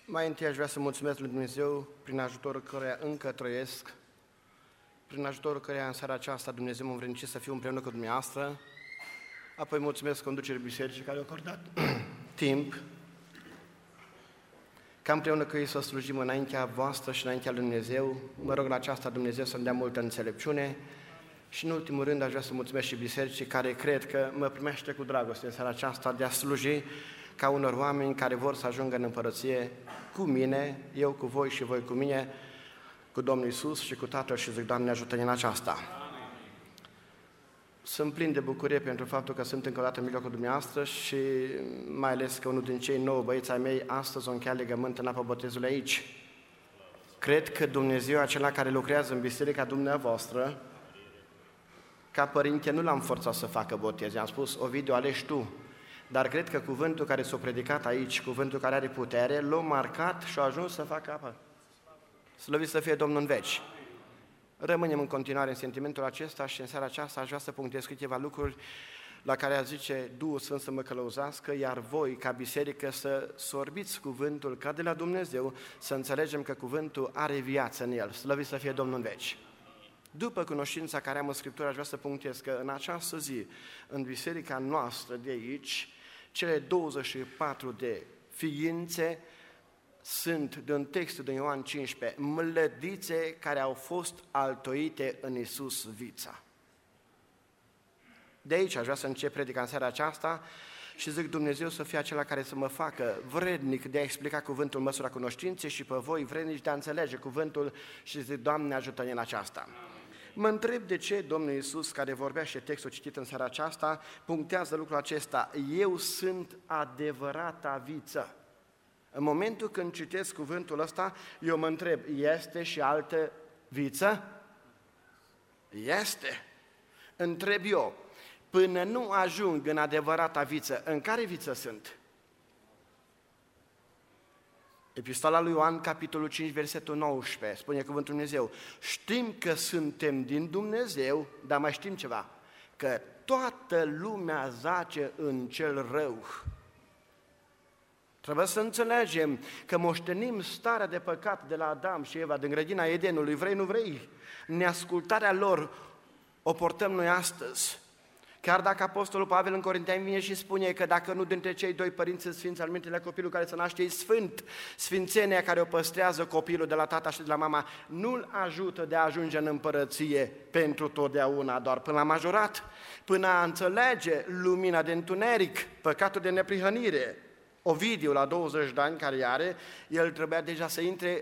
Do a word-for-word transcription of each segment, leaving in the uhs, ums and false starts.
Mai întâi aș vrea să mulțumesc lui Dumnezeu prin ajutorul căruia încă trăiesc, prin ajutorul căruia în seara aceasta Dumnezeu m-a învrednicit să fiu împreună cu dumneavoastră. Apoi mulțumesc conducerii bisericii care a acordat timp ca împreună cu ei să slujim înaintea voastră și înaintea lui Dumnezeu. Mă rog la aceasta Dumnezeu să-mi dea multă înțelepciune și în ultimul rând aș vrea să mulțumesc și bisericii care cred că mă primește cu dragoste în seara aceasta de a sluji ca unor oameni care vor să ajungă în împărăție cu mine, eu cu voi și voi cu mine, cu Domnul Iisus și cu Tatăl și zic, Doamne, ajută-ne în aceasta. Sunt plin de bucurie pentru faptul că sunt încă o dată în mijlocul dumneavoastră și mai ales că unul din cei nouă băieți ai mei astăzi o încheia legământ în apa botezului aici. Cred că Dumnezeu, acela care lucrează în biserica dumneavoastră, ca părinte nu l-am forțat să facă botez, i-am spus, Ovidiu, alegi tu. Dar cred că cuvântul care s-a predicat aici, cuvântul care are putere, l-a marcat și a ajuns să facă apă. Slăvit să fie Domnul în veci. Rămânem în continuare în sentimentul acesta și în seara aceasta aș vrea să punctez câteva lucruri la care a zice Duhul Sfânt să mă călăuzească, iar voi, ca biserică, să sorbiți cuvântul ca de la Dumnezeu, să înțelegem că cuvântul are viață în el. Slăvit să fie Domnul în veci. După cunoștința care am în Scriptură, aș vrea să punctez că în această zi, în biserica noastră de aici, cele douăzeci și patru de ființe sunt, din textul din Ioan cincisprezece, mlădițe care au fost altoite în Iisus vița. De aici aș vrea să încep predica în seara aceasta și zic Dumnezeu să fie acela care să mă facă vrednic de a explica cuvântul măsura cunoștinței și pe voi vrednici de a înțelege cuvântul și zic, Doamne, ajută-ne în aceasta. Mă întreb de ce Domnul Iisus, care vorbea și textul citit în seara aceasta, punctează lucrul acesta. Eu sunt adevărata viță. În momentul când citesc cuvântul ăsta, eu mă întreb, este și altă viță? Este. Întreb eu, până nu ajung în adevărata viță, în care viță sunt? Epistola lui Ioan, capitolul cinci, versetul nouăsprezece, spune cuvântul Dumnezeu, știm că suntem din Dumnezeu, dar mai știm ceva, că toată lumea zace în cel rău. Trebuie să înțelegem că moștenim starea de păcat de la Adam și Eva din grădina Edenului, vrei, nu vrei, neascultarea lor o portăm noi astăzi. Chiar dacă Apostolul Pavel în Corinteni vine și spune că dacă nu dintre cei doi părinți sfinți al mintele copilul care se naște e sfânt, sfințenia care o păstrează copilul de la tata și de la mama nu-l ajută de a ajunge în împărăție pentru totdeauna, doar până la majorat, până a înțelege lumina de întuneric, păcatul de neprihănire. Ovidiu, la douăzeci de ani care are, el trebuia deja să intre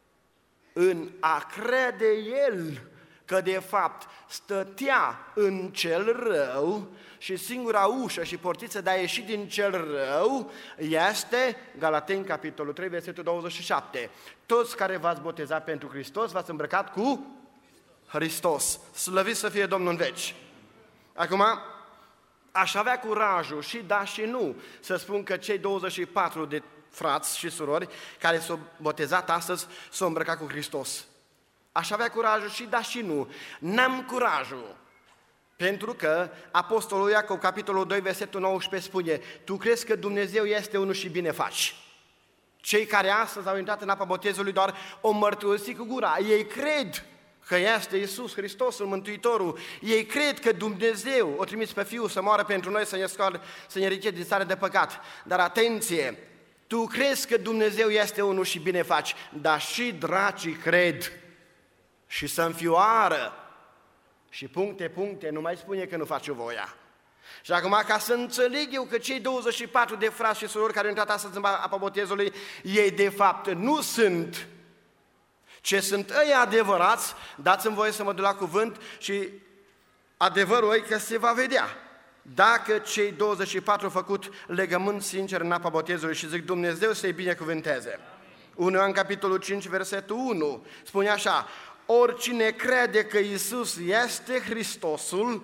în a crede el că de fapt stătea în cel rău și singura ușă și portiță de a ieși din cel rău este Galateni, capitolul trei, versetul douăzeci și șapte. Toți care v-ați botezat pentru Hristos v-ați îmbrăcat cu Hristos. Slăvit să fie Domnul în veci. Acum, aș avea curajul și da și nu să spun că cei douăzeci și patru de frați și surori care s-au botezat astăzi s-au îmbrăcat cu Hristos. Aș avea curajul și da și nu. N-am curajul. Pentru că Apostolul Iacov, capitolul doi, versetul nouăsprezece spune, tu crezi că Dumnezeu este unul și bine faci. Cei care astăzi au intrat în apa botezului doar o mărturisi cu gura. Ei cred că este Iisus Hristos, Mântuitorul. Ei cred că Dumnezeu o trimis pe Fiul să moară pentru noi, să ne scoală, să ne ridice din stare de păcat. Dar atenție, tu crezi că Dumnezeu este unul și bine faci, dar și dracii cred și să înfioară. Și puncte, puncte, nu mai spune că nu face voia. Și acum, ca să înțeleg eu că cei douăzeci și patru de frați și surori care au intrat astăzi în apa botezului, ei de fapt nu sunt ce sunt ei adevărați, dați-mi voie să mă duc la cuvânt și adevărul e că se va vedea. Dacă cei douăzeci și patru au făcut legământ sincer în apa botezului și zic Dumnezeu să-i binecuvânteze. unu Ioan, capitolul cinci, versetul unu, spune așa, oricine crede că Iisus este Hristosul,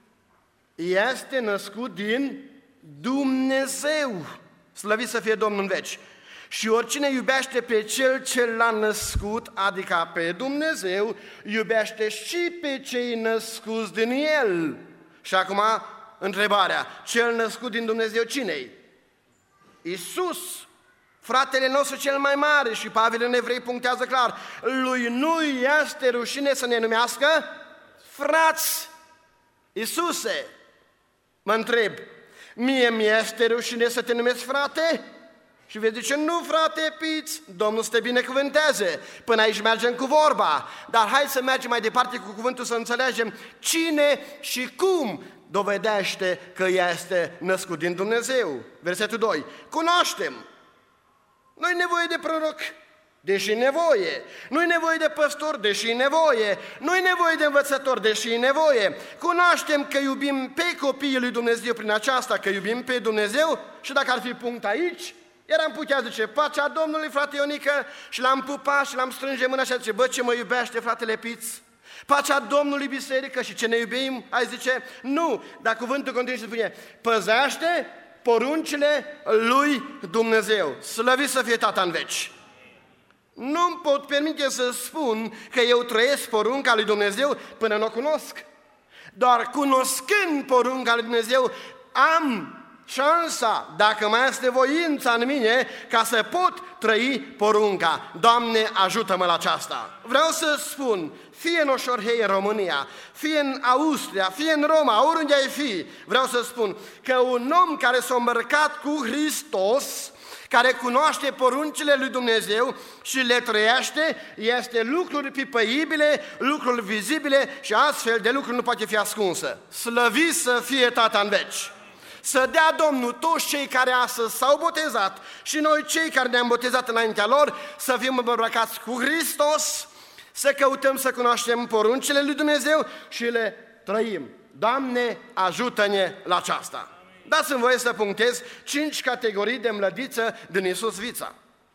este născut din Dumnezeu. Slăvit să fie Domnul în veci. Și oricine iubește pe Cel ce l-a născut, adică pe Dumnezeu, iubește și pe cei născuți din El. Și acum întrebarea, Cel născut din Dumnezeu cine-i? Iisus. fratele nostru cel mai mare, și Pavel în Evrei punctează clar, lui nu este rușine să ne numească frați. Iisuse, mă întreb, mie mi-este rușine să te numesc frate? Și vei zice, nu frate, piți, Domnul să te binecuvânteze. Până aici mergem cu vorba, dar hai să mergem mai departe cu cuvântul să înțelegem cine și cum dovedește că este născut din Dumnezeu. Versetul doi, cunoaștem. Nu-i nevoie de proroc, deși nevoie. Nu-i nevoie de păstor, deși nevoie. Nu-i nevoie de învățător, deși nevoie. Cunoaștem că iubim pe copiii lui Dumnezeu prin aceasta, că iubim pe Dumnezeu, și dacă ar fi punct aici, iar am putea zice, pacea Domnului, frate Ionică, și l-am pupat și l-am strânge mâna și zice, bă, ce mă iubește fratele Piț? Pacea Domnului, biserică, și ce ne iubim? Ai zice, nu, dar cuvântul continuă și spune, păzește poruncile lui Dumnezeu. Slăvit să fie Tata în veci. Nu-mi pot permite să spun că eu trăiesc porunca lui Dumnezeu până nu o cunosc. Doar cunoscând porunca lui Dumnezeu, am șansa, dacă mai este voința în mine, ca să pot trăi porunca. Doamne, ajută-mă la aceasta. Vreau să spun, fie în Oșorhei, în România, fie în Austria, fie în Roma, oriunde ai fi, vreau să spun că un om care s-a îmbrăcat cu Hristos, care cunoaște poruncile lui Dumnezeu și le trăiește, este lucruri pipăibile, lucruri vizibile, și astfel de lucruri nu poate fi ascunsă. Slăvit să fie Tata în veci! Să dea Domnul toți cei care astăzi s-au botezat și noi cei care ne-am botezat înaintea lor să fim îmbrăcați cu Hristos, să căutăm să cunoaștem poruncile lui Dumnezeu și le trăim. Doamne, ajută-ne la aceasta! Dați-mi voie să punctez cinci categorii de mlădiță din Iisus Vița.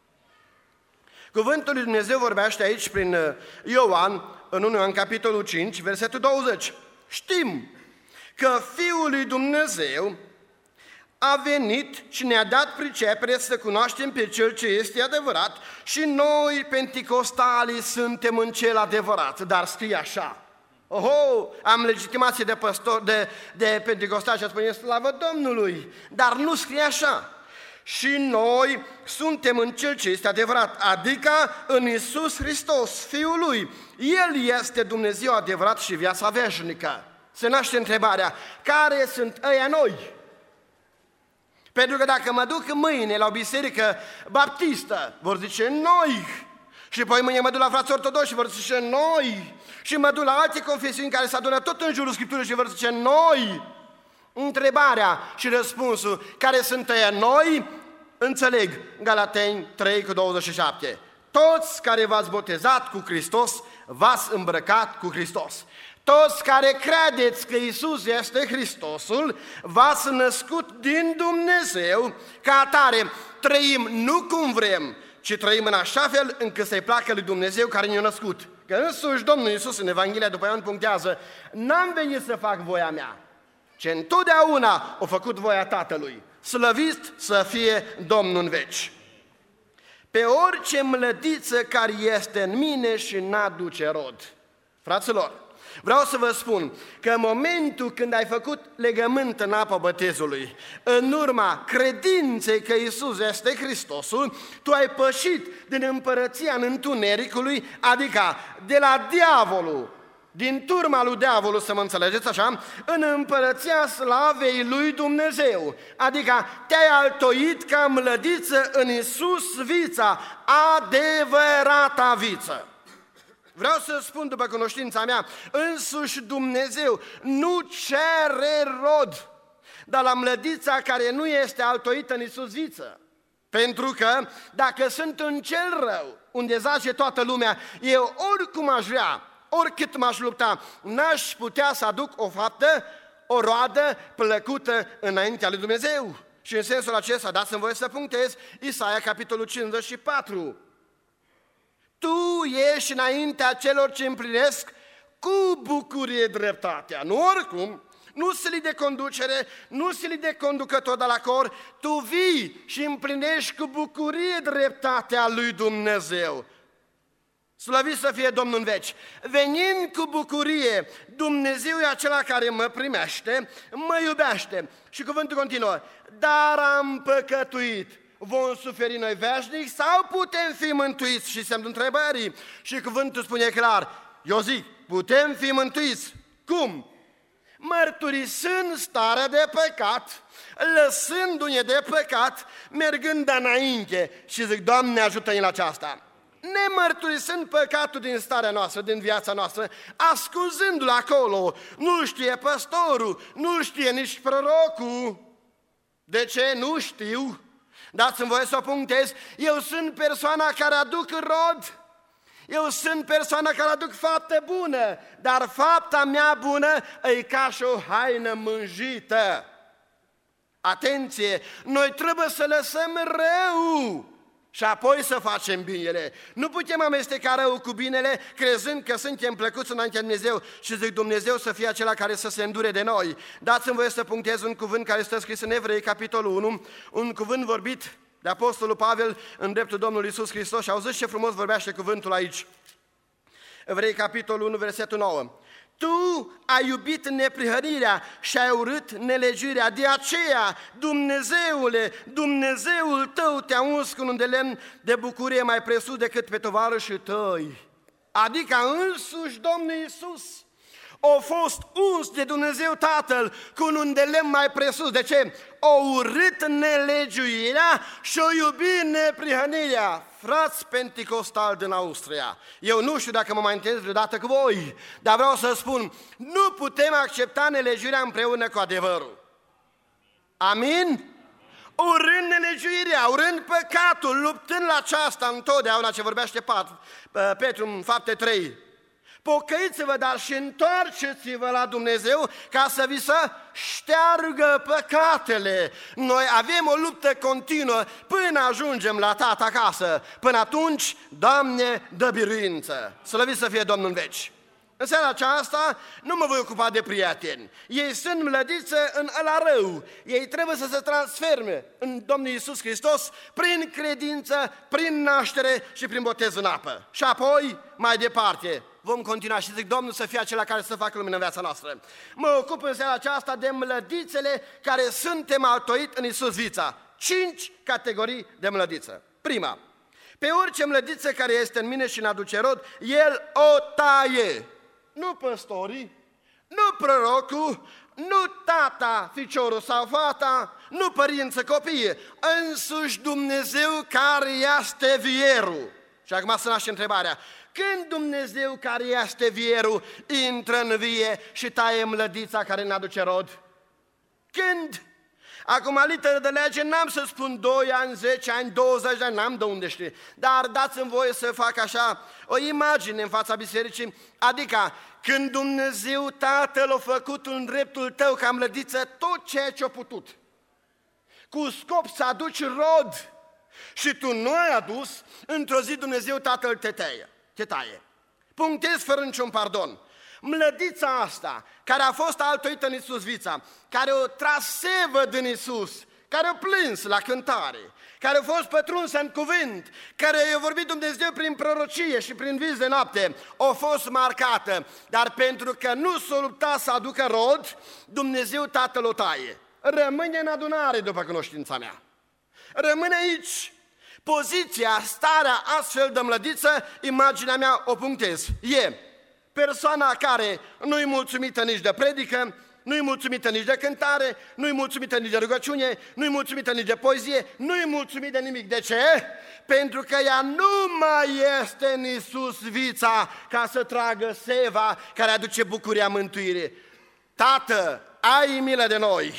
Cuvântul lui Dumnezeu vorbește aici prin Ioan, în unu Ioan capitolul cinci, versetul douăzeci. Știm că Fiul lui Dumnezeu a venit și ne-a dat pricepere să cunoaștem pe Cel ce este adevărat, și noi, penticostalii, suntem în cel adevărat. Dar scrie așa, oho, am legitimație de păstor, de, de penticostal și spune slavă Domnului, dar nu scrie așa. Și noi suntem în Cel ce este adevărat, adică în Iisus Hristos, Fiul Lui. El este Dumnezeu adevărat și viața veșnică. Se naște întrebarea, care sunt ăia noi? Pentru că dacă mă duc mâine la o biserică baptistă, vor zice noi. Și apoi mâine mă duc la frați ortodoxi și vor zice noi. Și mă duc la alte confesiuni care se adună tot în jurul Scripturii și vor zice noi. Întrebarea și răspunsul, care sunt ăia noi? Înțeleg, Galateni trei cu douăzeci și șapte. Toți care v-ați botezat cu Hristos, v-ați îmbrăcat cu Hristos. Toți care credeți că Iisus este Hristosul, v-ați născut din Dumnezeu, ca atare trăim nu cum vrem, ci trăim în așa fel încât să-i placă lui Dumnezeu care ne-a născut. Că însuși Domnul Iisus în Evanghelia după Ioan punctează, n-am venit să fac voia mea, ci întotdeauna a făcut voia Tatălui. Slăvit să fie Domnul în veci. Pe orice mlădiță care este în mine și n-aduce rod. Fraților, vreau să vă spun că în momentul când ai făcut legământ în apa botezului, în urma credinței că Iisus este Hristosul, tu ai pășit din împărăția în întunericului, adică de la diavolul, din turma lui diavolul, să mă înțelegeți așa, în împărăția slavei lui Dumnezeu, adică te-ai altoit ca mlădiță în Iisus Vița, adevărata viță. Vreau să spun după cunoștința mea, însuși Dumnezeu nu cere rod, dar la mlădița care nu este altoită în Iisus Viță. Pentru că dacă sunt în cel rău, unde zace toată lumea, eu oricum aș vrea, oricât m-aș lupta, n-aș putea să aduc o faptă, o roadă plăcută înaintea lui Dumnezeu. Și în sensul acesta, dați-mi voie să punctez, Isaia, capitolul cincizeci și patru. Tu ești înaintea celor ce împlinesc cu bucurie dreptatea. Nu oricum, nu silit de conducere, nu silit de conducător de la cor, tu vii și împlinești cu bucurie dreptatea lui Dumnezeu. Slăvit să fie Domnul în veci. Venind cu bucurie, Dumnezeu e acela care mă primește, mă iubește. Și cuvântul continuă, dar am păcătuit. vom suferi noi veșnic sau putem fi mântuiți? Și semnul întrebării. Și cuvântul spune clar, eu zic, putem fi mântuiți. Cum? Mărturisind starea de păcat, lăsându-ne de păcat, mergând înainte. Și zic, Doamne, ajută-ne la aceasta. Nemărturisând păcatul din starea noastră, din viața noastră, ascunzându-l acolo, nu știe păstorul, nu știe nici prorocul. De ce? Nu știu. Dați-mi voie să o punctez. Eu sunt persoana care aduc rod. Eu sunt persoana care aduc faptă bună, dar fapta mea bună e ca și o haină mânjită. Atenție! Noi trebuie să lăsăm rău și apoi să facem binele. Nu putem amesteca rău cu binele, crezând că suntem plăcuți înaintea Dumnezeu și zic Dumnezeu să fie acela care să se îndure de noi. Dați-mi voie să punctez un cuvânt care stă scris în Evrei, capitolul unu, un cuvânt vorbit de Apostolul Pavel în dreptul Domnului Iisus Hristos și auziți ce frumos vorbește cuvântul aici. Evrei, capitolul unu, versetul nouă. Tu ai iubit neprihănirea și ai urât nelegiuirea, de aceea, Dumnezeule, Dumnezeul tău te-a uns cu un de lemn de bucurie mai presus decât pe tovarășii tăi. Adică însuși Domnul Iisus a fost uns de Dumnezeu Tatăl cu un de lemn mai presus. De ce? O urât nelegiuirea și o iubi neprihănirea. Frați penticostali din Austria, eu nu știu dacă mă mai întâlnesc vreodată cu voi, dar vreau să spun, nu putem accepta nelegiuirea împreună cu adevărul. Amin? Urând nelegiuirea, urând păcatul, luptând la aceasta întotdeauna ce vorbește Petru în Fapte trei. Pocăiți-vă, dar și întoarceți-vă la Dumnezeu ca să vi se șteargă păcatele. Noi avem o luptă continuă până ajungem la Tată acasă. Până atunci, Doamne, dă biruință. Slăvit să fie Domnul în veci. În seara aceasta nu mă voi ocupa de prieteni. Ei sunt mlădiță în ăla rău. Ei trebuie să se transforme în Domnul Iisus Hristos prin credință, prin naștere și prin botez în apă. Și apoi, mai departe, vom continua și zic, Domnul să fie acela care să facă lumină în viața noastră. Mă ocup în seara aceasta de mlădițele care suntem altoit în Iisus vița. Cinci categorii de mlădiță. Prima, pe orice mlădiță care este în mine și n-aduce rod, El o taie. Nu păstorii, nu prorocul, nu tata, ficiorul sau fata, nu părință copiii, însuși Dumnezeu care este vierul. Și acum să naște întrebarea, când Dumnezeu care este vierul intră în vie și taie mlădița care n-aduce rod? Când? Acum, literă de lege, n-am să spun doi ani, zece ani, douăzeci de ani, n-am de unde știi. Dar dați-mi voie să fac așa o imagine în fața bisericii, adică când Dumnezeu Tatăl a făcut în dreptul tău ca mlădiță tot ceea ce a putut, cu scop să aduci rod și tu nu ai adus, într-o zi Dumnezeu Tatăl te taie. Te taie. Punctez fără niciun pardon. Mlădița asta, care a fost altoită în Iisus vița, care o trasevă din Iisus, care o plâns la cântare, care a fost pătrunsă în cuvânt, care i-a vorbit Dumnezeu prin prorocie și prin vis de noapte, a fost marcată, dar pentru că nu s-a luptat să aducă rod, Dumnezeu Tatăl o taie. Rămâne în adunare, după cunoștința mea. Rămâne aici. Poziția, starea astfel de mlădiță, imaginea mea o punctez. E persoana care nu-i mulțumită nici de predică, nu-i mulțumită nici de cântare, nu-i mulțumită nici de rugăciune, nu-i mulțumită nici de poezie, nu-i mulțumită de nimic. De ce? Pentru că ea nu mai este în Iisus vița ca să tragă seva care aduce bucuria mântuirii. Tată, ai milă de noi!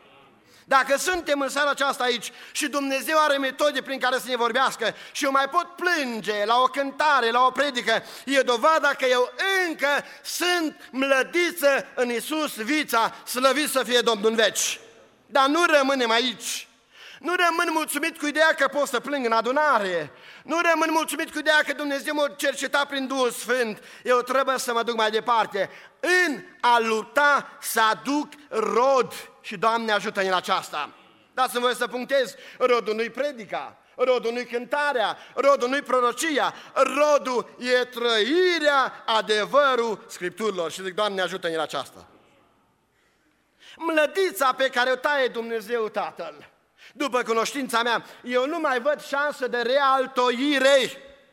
Dacă suntem în seara aceasta aici și Dumnezeu are metode prin care să ne vorbească și eu mai pot plânge la o cântare, la o predică, e dovada că eu încă sunt mlădiță în Iisus vița, slăvit să fie Domnul în veci. Dar nu rămânem aici. Nu rămân mulțumit cu ideea că pot să plâng în adunare. Nu rămân mulțumit cu ideea că Dumnezeu m-a cercetat prin Duhul Sfânt. Eu trebuie să mă duc mai departe. În a lupta să aduc rod. Și Doamne ajută-ne la aceasta. Dați-mi voie să punctez. Rodul nu-i predica, rodul nu-i cântarea, rodul nu-i prorocia, rodul e trăirea adevărul Scripturilor. Și zic, Doamne ajută-ne la aceasta. Mlădița pe care o taie Dumnezeu Tatăl După cunoștința mea, eu nu mai văd șansă de realtoire.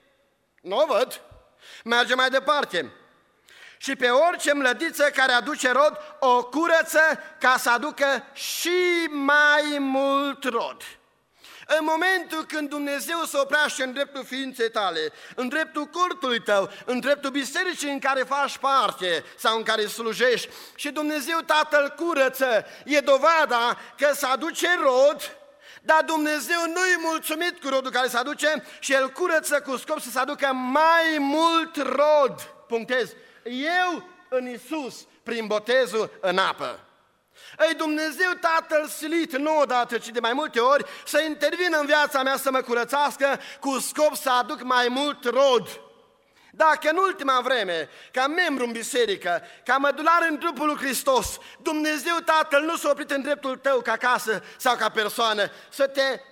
Nu o văd. Merge mai departe. Și pe orice mlădiță care aduce rod, o curăță ca să aducă și mai mult rod. În momentul când Dumnezeu se oprește în dreptul ființei tale, în dreptul cultului tău, în dreptul bisericii în care faci parte sau în care slujești, și Dumnezeu Tatăl curăță, e dovada că se aduce rod, dar Dumnezeu nu-i mulțumit cu rodul care se aduce și El curăță cu scop să se aducă mai mult rod. Punctez. Eu în Iisus, prin botezul în apă. Ei, Dumnezeu Tatăl silit, nu odată, ci de mai multe ori, să intervină în viața mea să mă curățească cu scop să aduc mai mult rod. Dacă în ultima vreme, ca membru în biserică, ca mădular în trupul lui Hristos, Dumnezeu Tatăl nu s-a oprit în dreptul tău ca casă sau ca persoană, să te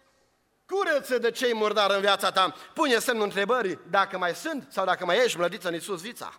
curăță de cei murdari în viața ta, pune semnul întrebării dacă mai sunt sau dacă mai ești mlădiță în Iisus vița.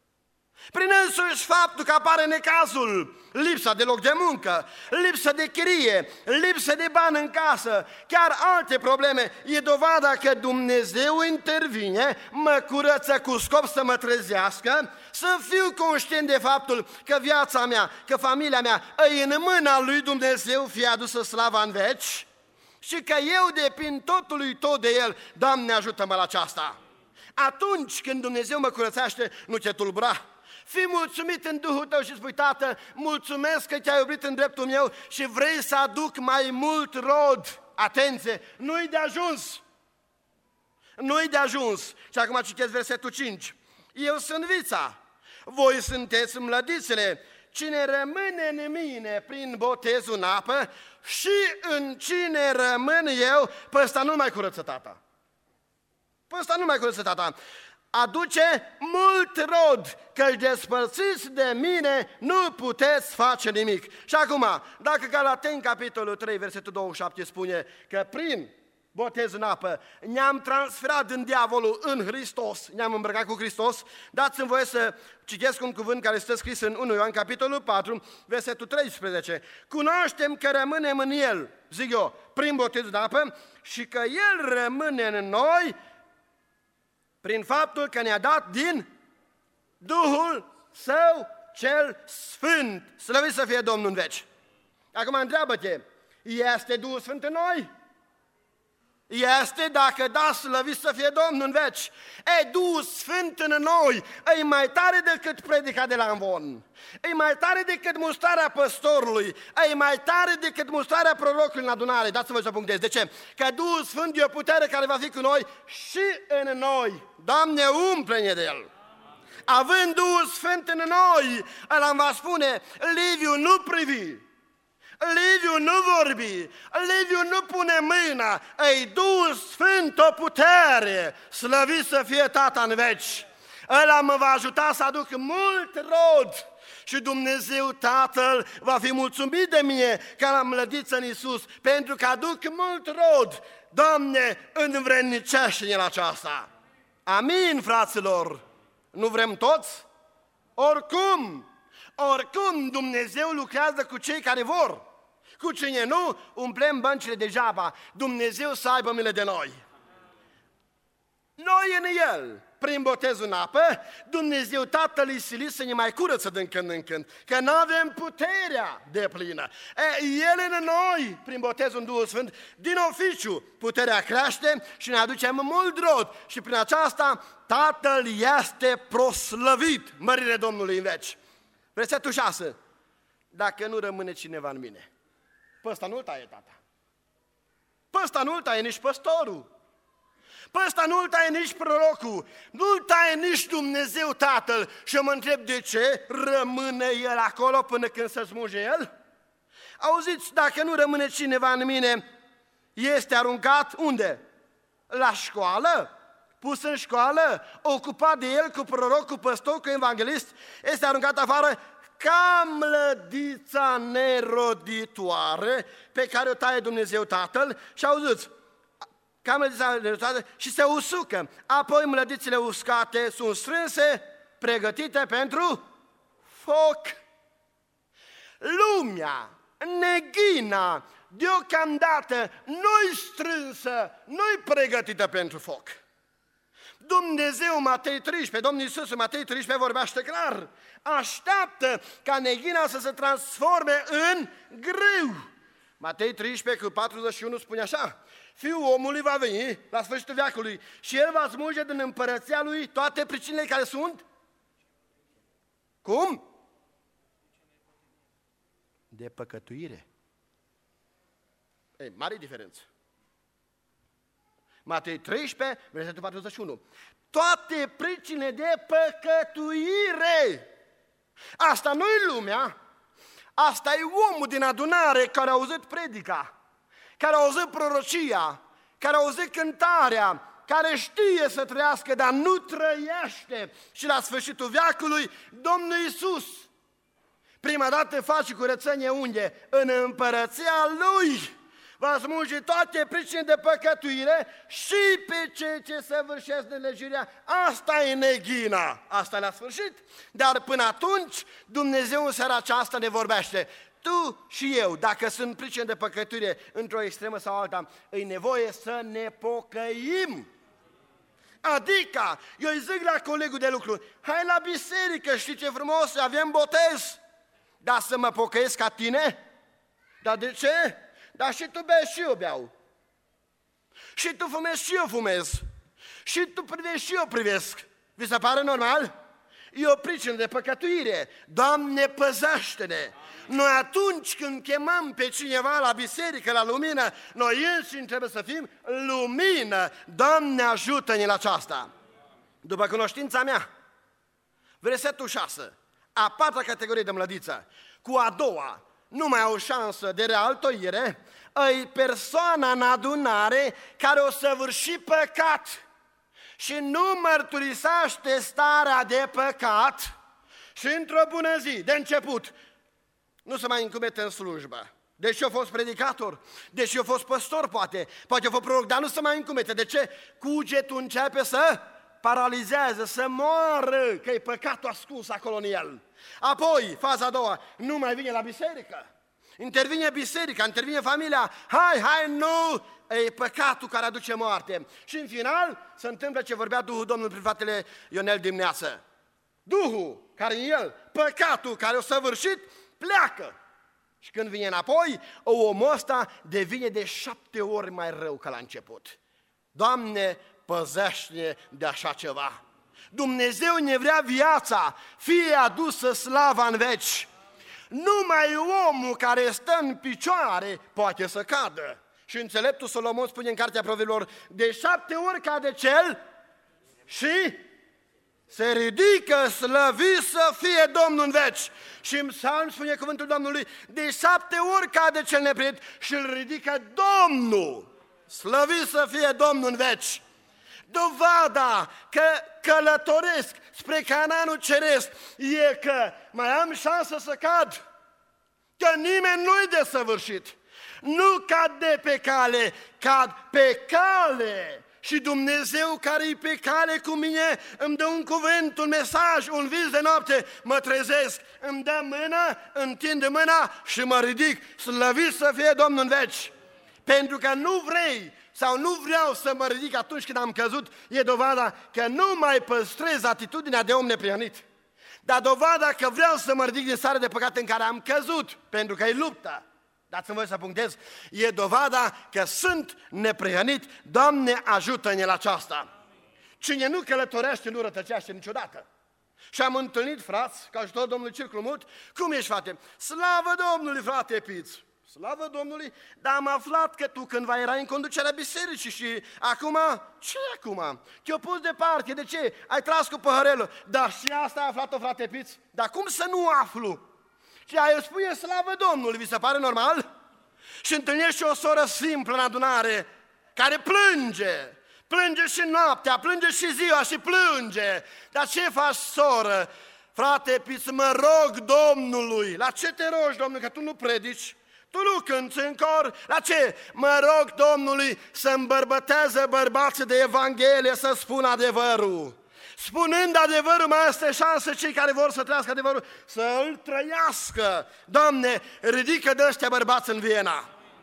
Prin însuși faptul că apare necazul, lipsa de loc de muncă, lipsa de chirie, lipsa de bani în casă, chiar alte probleme, e dovada că Dumnezeu intervine, mă curăță cu scop să mă trezească, să fiu conștient de faptul că viața mea, că familia mea e în mâna lui Dumnezeu, fie adusă slava în veci, și că eu depind totului tot de El. Doamne, ajută-mă la aceasta! Atunci când Dumnezeu mă curățește, nu te tulbura. Fii mulțumit în Duhul tău și spui: Tată, mulțumesc că te-ai iubit în dreptul meu și vrei să aduc mai mult rod. Atenție, nu-i de ajuns. Nu-i de ajuns. Și acum citesc versetul cinci. Eu sunt vița, voi sunteți mlădițele. Cine rămâne în mine prin botezul în apă și în cine rămân eu, pe ăsta nu mai curăță Tata. Pe ăsta nu mai curăță Tata. Aduce mult rod, că-și despărțiți de mine, nu puteți face nimic. Și acum, dacă Galateni, capitolul trei, versetul douăzeci și șapte spune că prin botez în apă ne-am transferat din diavolul în Hristos, ne-am îmbrăcat cu Hristos, dați-mi voie să citesc un cuvânt care stă scris în unu Ioan, capitolul patru, versetul treisprezece. Cunoaștem că rămânem în El, zic eu, prin botezul în apă, și că El rămâne în noi prin faptul că ne-a dat din Duhul Său cel Sfânt. Slăvit să fie Domnul în veci. Acum întreabă-te, este Duhul Sfânt în noi? Este, dacă da, slăvit să fie Domnul în veci. E, Duhul Sfânt în noi e mai tare decât predica de la Amvon, e mai tare decât mustrarea păstorului, e mai tare decât mustrarea prorocului în adunare. Dați-vă să punctez. De ce? Că Duhul Sfânt e o putere care va fi cu noi și în noi. Doamne, umple-ne de El. Având Duhul Sfânt în noi, ăla îmi va spune: Liviu, nu privi, Liviu, nu vorbi, Liviu, nu pune mâna, ei Duhul Sfânt o putere, slăvit să fie Tata în veci. Ăla mă va ajuta să aduc mult rod și Dumnezeu Tatăl va fi mulțumit de mine ca la mlădiță în Iisus, pentru că aduc mult rod. Doamne, învrednicește-ne la aceasta. Amin, fraților? Nu vrem toți? Oricum, oricum Dumnezeu lucrează cu cei care vor. Cu cine nu, umplem băncile degeaba. Dumnezeu să aibă milă de noi. Noi în El, prin botezul în apă, Dumnezeu Tatăl îi silit să ne mai curăță din când în când, că nu avem puterea deplină. E, El în noi, prin botezul în Duhul Sfânt, din oficiu, puterea crește și ne aducem mult rod. Și prin aceasta Tatăl este proslăvit, mărire Domnului în veci. Versetul șase. Dacă nu rămâne cineva în mine, pe ăsta nu-l taie Tata. Pe ăsta nu-l taie nici păstorul. Pe ăsta nu-l taie nici prorocul. Nu-l taie nici Dumnezeu Tatăl. Și eu mă întreb de ce rămâne El acolo până când se smulge El? Auziți, dacă nu rămâne cineva în mine, este aruncat unde? La școală? Pus în școală? Ocupat de el cu proroc, cu păstor, cu evanghelist? Este aruncat afară ca mlădița neroditoare pe care o taie Dumnezeu Tatăl. Și auziți, ca mlădița neroditoare, și se usucă. Apoi mlădițele uscate sunt strânse, pregătite pentru foc. Lumea, neghina, deocamdată nu-i strânsă, nu-i pregătită pentru foc. Dumnezeu, Matei treisprezece, Domnul Iisus în Matei treisprezece vorbește clar, așteaptă ca neghina să se transforme în grâu. Matei treisprezece cu patruzeci și unu spune așa, Fiul omului va veni la sfârșitul veacului și El va smulge din împărăția Lui toate pricinile care sunt? Cum? De păcătuire. Ei, mare diferență. Matei treisprezece, versetul patruzeci și unu. Toate pricinile de păcătuire. Asta nu-i lumea, asta e omul din adunare care a auzit predica, care a auzit prorocia, care a auzit cântarea, care știe să trăiască, dar nu trăiește. Și la sfârșitul veacului, Domnul Iisus prima dată face curățenie unde? În împărăția Lui. Va smulge toate pricinile de păcătuire și pe cei ce săvârșesc nelegiuirea. Asta e neghina, asta e la sfârșit. Dar până atunci, Dumnezeu în seara aceasta ne vorbește. Tu și eu, dacă sunt pricine de păcătuire într-o extremă sau alta, e nevoie să ne pocăim. Adică, eu îi zic la colegul de lucru, hai la biserică, știi ce frumos, avem botez. Dar să mă pocăiesc ca tine? Dar de ce? Dar și tu bei și eu beau. Și tu fumezi și eu fumez. Și tu privești și eu privesc. Vi se pare normal? E o pricină de păcătuire. Doamne, păzește-ne! Noi atunci când chemăm pe cineva la biserică, la lumină, noi înșine trebuie să fim lumină. Doamne, ajută-ne la aceasta! După cunoștința mea, versetul șase, a patra categorie de mlădiță, cu a doua, nu mai au șansă de realtoire, e persoana în adunare care o săvârși păcat și nu mărturisește starea de păcat și într-o bună zi, de început, nu se mai încumete în slujbă. Deși eu fost predicator, deși eu fost păstor, poate, poate eu fost proroc, dar nu se mai încumete. De ce? Cugetul începe să paralizează, să moară, că e păcatul ascuns acolo în el. Apoi, faza a doua, nu mai vine la biserică. Intervine biserica, intervine familia, hai, hai, nu, e păcatul care aduce moarte. Și în final se întâmplă ce vorbea Duhul Domnului prin fratele Ionel dimineață. Duhul care în el, păcatul care o săvârșit, pleacă. Și când vine înapoi, omul ăsta devine de șapte ori mai rău ca la început. Doamne, păzește-ne de așa ceva. Dumnezeu ne vrea viața, fie adusă slava în veci. Numai omul care stă în picioare poate să cadă. Și înțeleptul Solomon spune în Cartea Proverbilor, de șapte ori cade cel și se ridică, slăvit să fie Domnul în veci. Și în Psalm spune cuvântul Domnului, de șapte ori cade cel neprihănit și îl ridică Domnul. Slăvit să fie Domnul în veci. Dovada că călătoresc spre Canaanul Ceresc e că mai am șansă să cad, că nimeni nu-i desăvârșit. Nu cad de pe cale, cad pe cale. Și Dumnezeu care e pe cale cu mine îmi dă un cuvânt, un mesaj, un vis de noapte, mă trezesc, îmi dă mâna, întinde mâna și mă ridic, slăvit să fie Domnul în veci. Pentru că nu vrei sau nu vreau să mă ridic atunci când am căzut, e dovada că nu mai păstrez atitudinea de om neprihănit. Dar dovada că vreau să mă ridic din starea de păcat în care am căzut, pentru că e luptă. Dați-mi voi să punctez, e dovada că sunt neprihănit. Doamne, ajută-ne la aceasta. Cine nu călătorește, nu rătăcește niciodată. Și am întâlnit frați, ca ajutor Domnului Circul Mut, cum ești, frate? Slavă Domnului, frate Piț! Slavă Domnului, dar am aflat că tu cândva erai în conducerea bisericii și acum, ce acum? Te-o pus departe, de ce? Ai tras cu păhărelul, dar și asta ai aflat-o, frate Piț? Dar cum să nu aflu? Și aia spune slavă Domnului, vi se pare normal? Și întâlnești o soră simplă în adunare, care plânge, plânge și noaptea, plânge și ziua și plânge. Dar ce faci, soră? Frate Piț, mă rog Domnului. La ce te rogi, Domnule, că tu nu predici? Tu nu cânți în cor? La ce? Mă rog Domnului să îmbărbătează bărbații de Evanghelie să spună adevărul. Spunând adevărul, mai este șansă cei care vor să trăiască adevărul să îl trăiască. Doamne, ridică de ăștia bărbați în Viena.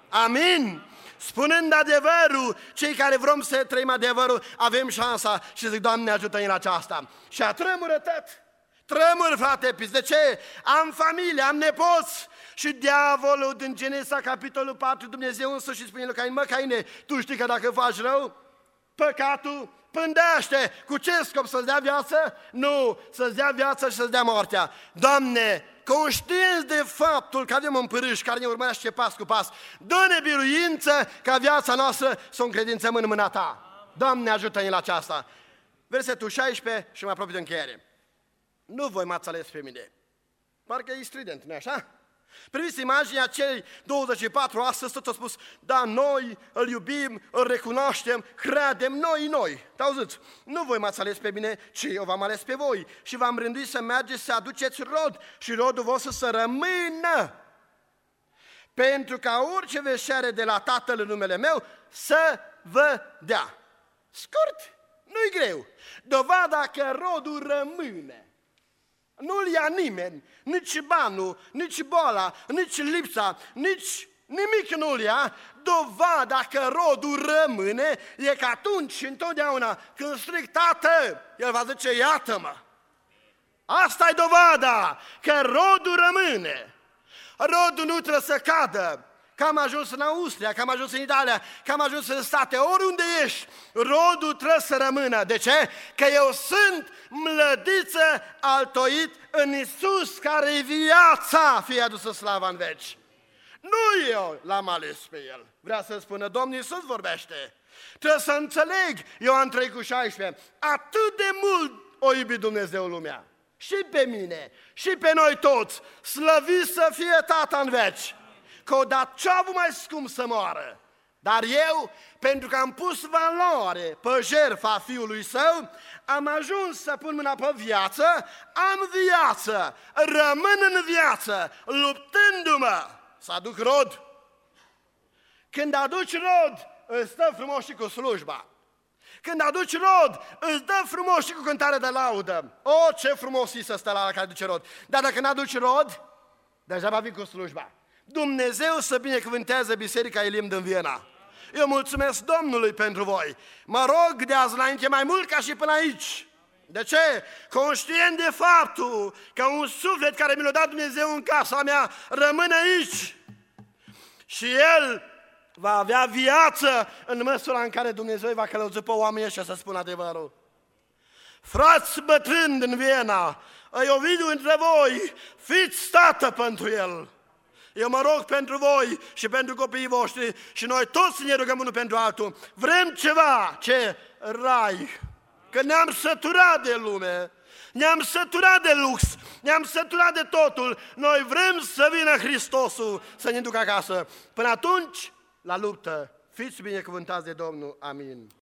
Amin. Spunând adevărul, cei care vrem să trăim adevărul, avem șansa și zic, Doamne, ajută-ne în aceasta. Și a tremură tot. Tremur, frate Pis. De ce? Am familie, am nepoți. Și diavolul din Genesa, capitolul patru, Dumnezeu însuși spune lui Cain, mă, Caine, tu știi că dacă faci rău, păcatul pândește. Cu ce scop? Să-ți dea viață? Nu, să-ți dea viață și să-ți dea moartea. Doamne, conștienți de faptul că avem un pârâș care ne urmărește pas cu pas, dă-ne biruință ca viața noastră să o încredințăm în mâna Ta. Doamne, ajută-ne la aceasta. Versetul șaisprezece și mai apropie de încheiere. Nu voi m-ați ales pe mine. Parcă e strident, nu-i așa? Priviți imaginea celei douăzeci și patru, astăzi tot a spus, da, noi îl iubim, îl recunoaștem, credem, noi, noi. Te-auziți? Nu voi m-ați ales pe mine, ci eu v-am ales pe voi și v-am rânduit să mergeți să aduceți rod și rodul vostru să rămână. Pentru ca orice veți cere de la Tatăl în numele meu să vă dea. Scurt, nu-i greu. Dovada că rodul rămâne. Nu-l ia nimeni, nici banul, nici boala, nici lipsa, nici nimic nu-l ia. Dovada că rodul rămâne e că atunci, întotdeauna, când strig Tată, el va zice, iată-mă. Asta e dovada că rodul rămâne. Rodul nu trebuie să cadă. Că am ajuns în Austria, că am ajuns în Italia, că am ajuns în state, oriunde ești, rodul trebuie să rămână. De ce? Că eu sunt mlădiță altoit în Iisus, care e viața, fie adusă slava în veci. Nu eu l-am ales pe El. Vrea să spună, Domnul Iisus vorbește. Trebuie să înțeleg, Ioan trei cu șaisprezece, atât de mult o iubi Dumnezeu lumea. Și pe mine, și pe noi toți, slăvit să fie Tata în veci. Că o dat ce a avut mai scump să moară. Dar eu, pentru că am pus valoare pe jertfa Fiului Său, am ajuns să pun mâna pe viață, am viață, rămân în viață, luptându-mă să aduc rod. Când aduci rod, îți dă frumos și cu slujba. Când aduci rod, îți dă frumos și cu cântare de laudă. O, ce frumos e să stă la care aduce rod. Dar dacă n-aduci rod, deja vin cu slujba. Dumnezeu să binecuvântează Biserica Elim din Viena. Eu mulțumesc Domnului pentru voi. Mă rog de azi înainte mai mult ca și până aici. De ce? Conștient de faptul că un suflet care mi l-a dat Dumnezeu în casa mea rămâne aici. Și el va avea viață în măsura în care Dumnezeu va călăuzi pe oamenii ăștia să spună adevărul. Frați bătrâni din Viena, îi Ovidiu între voi, fiți tată pentru el. Eu mă rog pentru voi și pentru copiii voștri și noi toți ne rugăm unul pentru altul. Vrem ceva, ce rai, că ne-am săturat de lume, ne-am săturat de lux, ne-am săturat de totul. Noi vrem să vină Hristosul să ne ducă acasă. Până atunci, la luptă, fiți binecuvântați de Domnul. Amin.